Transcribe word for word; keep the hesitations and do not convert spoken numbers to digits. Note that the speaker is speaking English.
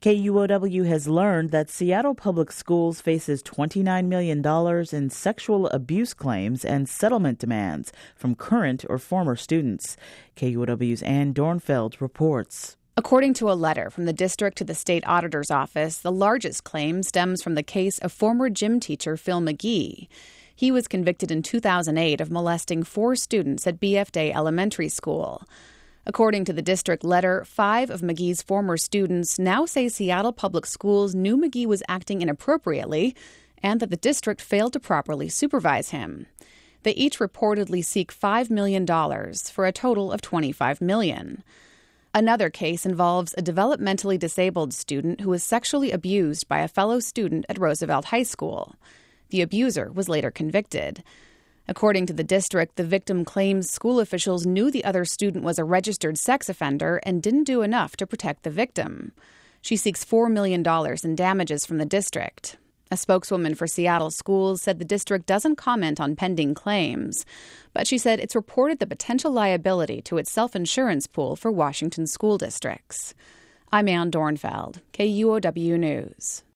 K U O W has learned that Seattle Public Schools faces twenty-nine million dollars in sexual abuse claims and settlement demands from current or former students. K U O W's Ann Dornfeld reports. According to a letter from the district to the state auditor's office, the largest claim stems from the case of former gym teacher Phil McGee. He was convicted in two thousand eight of molesting four students at B F Day Elementary School. According to the district letter, five of McGee's former students now say Seattle Public Schools knew McGee was acting inappropriately and that the district failed to properly supervise him. They each reportedly seek five million dollars for a total of twenty-five million dollars. Another case involves a developmentally disabled student who was sexually abused by a fellow student at Roosevelt High School. The abuser was later convicted. According to the district, the victim claims school officials knew the other student was a registered sex offender and didn't do enough to protect the victim. She seeks four million dollars in damages from the district. A spokeswoman for Seattle schools said the district doesn't comment on pending claims, but she said it's reported the potential liability to its self-insurance pool for Washington school districts. I'm Ann Dornfeld, K U O W News.